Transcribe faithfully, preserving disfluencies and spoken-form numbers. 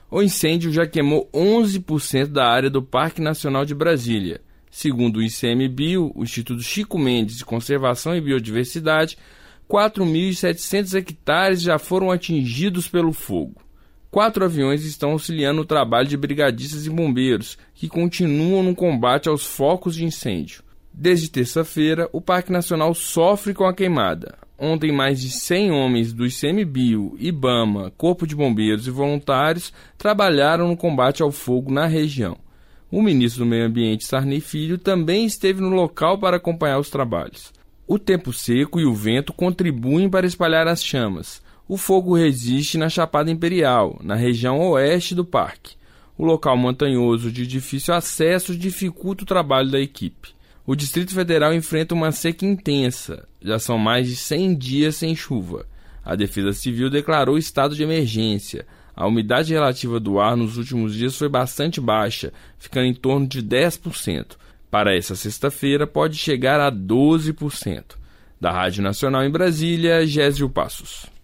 O incêndio já queimou onze por cento da área do Parque Nacional de Brasília. Segundo o I C M B I O, o Instituto Chico Mendes de Conservação e Biodiversidade, quatro mil e setecentos hectares já foram atingidos pelo fogo. Quatro aviões estão auxiliando o trabalho de brigadistas e bombeiros, que continuam no combate aos focos de incêndio. Desde terça-feira, o Parque Nacional sofre com a queimada. Ontem, mais de cem homens do I C M B I O, IBAMA, Corpo de Bombeiros e voluntários trabalharam no combate ao fogo na região. O ministro do Meio Ambiente, Sarney Filho, também esteve no local para acompanhar os trabalhos. O tempo seco e o vento contribuem para espalhar as chamas. O fogo resiste na Chapada Imperial, na região oeste do parque. O local montanhoso de difícil acesso dificulta o trabalho da equipe. O Distrito Federal enfrenta uma seca intensa. Já são mais de cem dias sem chuva. A Defesa Civil declarou estado de emergência. A umidade relativa do ar nos últimos dias foi bastante baixa, ficando em torno de dez por cento. Para essa sexta-feira, pode chegar a doze por cento. Da Rádio Nacional em Brasília, Gésio Passos.